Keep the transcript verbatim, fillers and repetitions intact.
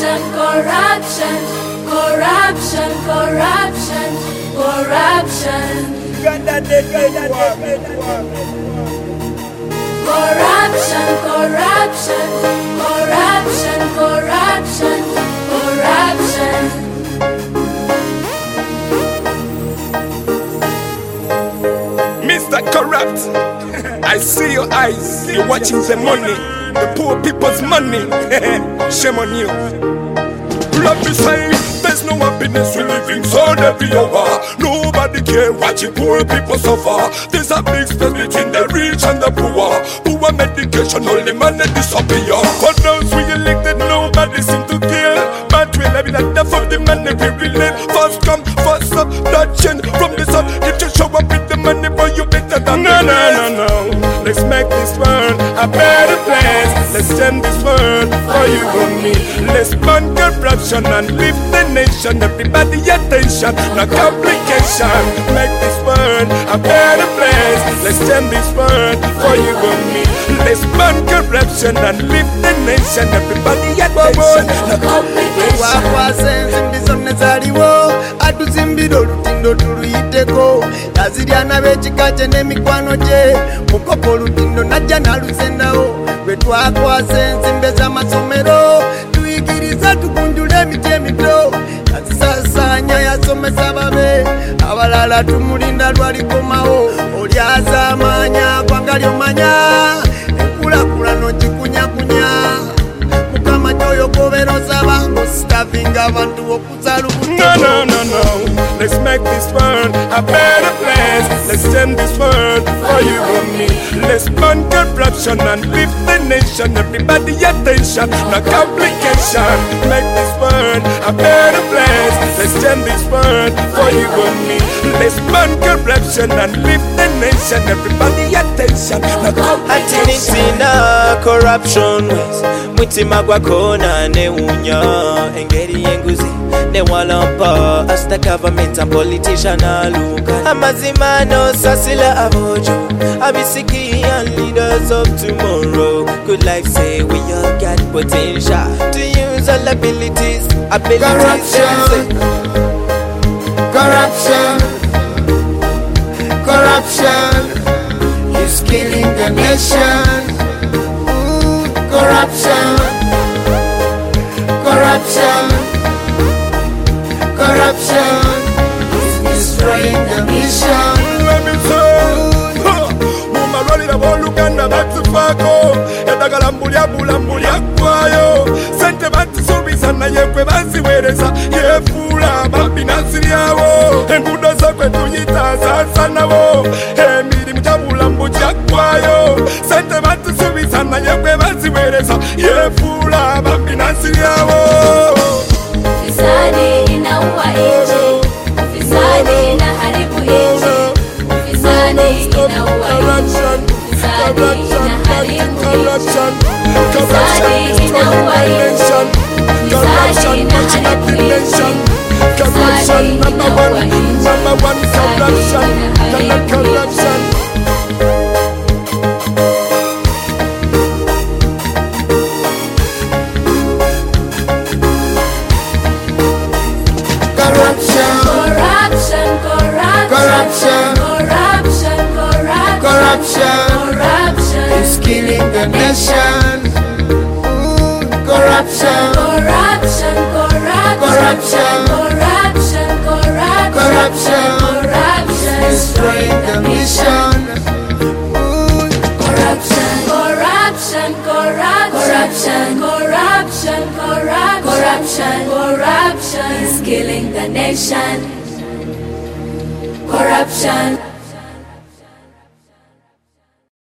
Corruption, corruption, corruption, corruption, corruption. Corruption, corruption, corruption, corruption, corruption. Mister Corrupt, I see your eyes. You're watching the money, the poor people's money. Shame on you. Love me say, there's no happiness we living so every hour. Nobody care watching poor people suffer. There's a big space between the rich and the poor. Poor medication, only money disappear. For those we elected, nobody seem to care. But we live in a death of the money we relate. First come, first up, bloodshed from the sun. If you show up with the money, boy, you better than no, no, no, no. Let's make this world a better place. Let's change this world for you and me. Let's ban corruption and lift the nation. Everybody attention, no complication. Make this world a better place. Let's change this world for you and me. Let's ban corruption and lift the nation. Everybody attention, no complication. Atuzimbira olutindo tuluyiteko yazirya b'ekika n'emikwano gye mukopo olutindo najja nalusendawo bwe twakwasa enzimbe z'amasomero tuyigiriza tukunjula emiti emito yazisasaanya yasomesa babe abalala tumulinda lwalikomawo oli azaamaanya gwanga lyomanya enkulakulano gikunyakunya mukama gyoyo gobeera osaba ng'ositavinga abantu okuzaala No, no, no, no. Let's make this world a better place. Let's change this world for you and me. Let's ban corruption and lift the nation. Everybody attention, no complication. Make this world a better place. Let's change this world for you and me. Let's ban corruption and lift the nation. Everybody attention, no complication. Corruption ways mutima gwakona newunya engeri yenguzi newalampa as the government and politician aluka amazima no sasila abojo abisiki and leaders of tomorrow. Good life say we all got potential to use all abilities abilities corruption corruption corruption is killing the nation. Ooh, corruption corruption corruption is destroying the mission. Let me say, muma roli na boluganda batufako edagala mbulya bulambulya kwayo sente batusubisa naye kwe baziwereza yefuula mabinansi lyawo enguudo zakwe tuyita zansanabo emirimu gya bulambulya kwayo sente batusubisa naye kwe baziwereza yefuula mabinansi lyawo. Ufisadi inaua nchi, ufisadi inaharibu nchi, ufisadi inaua nchi, ufisadi inaharibu nchi, ufisadi inaua nchi, ufisadi inaharibu nchi, ufisadi inaua nchi, Corruption. Corruption is killing the nation. Ooh, corruption, corruption, corruption, corruption, corruption, corruption, corruption, destroying the mission. Ooh, corruption, corruption, corruption, corruption, corruption, corruption, corruption is killing the nation. Corruption.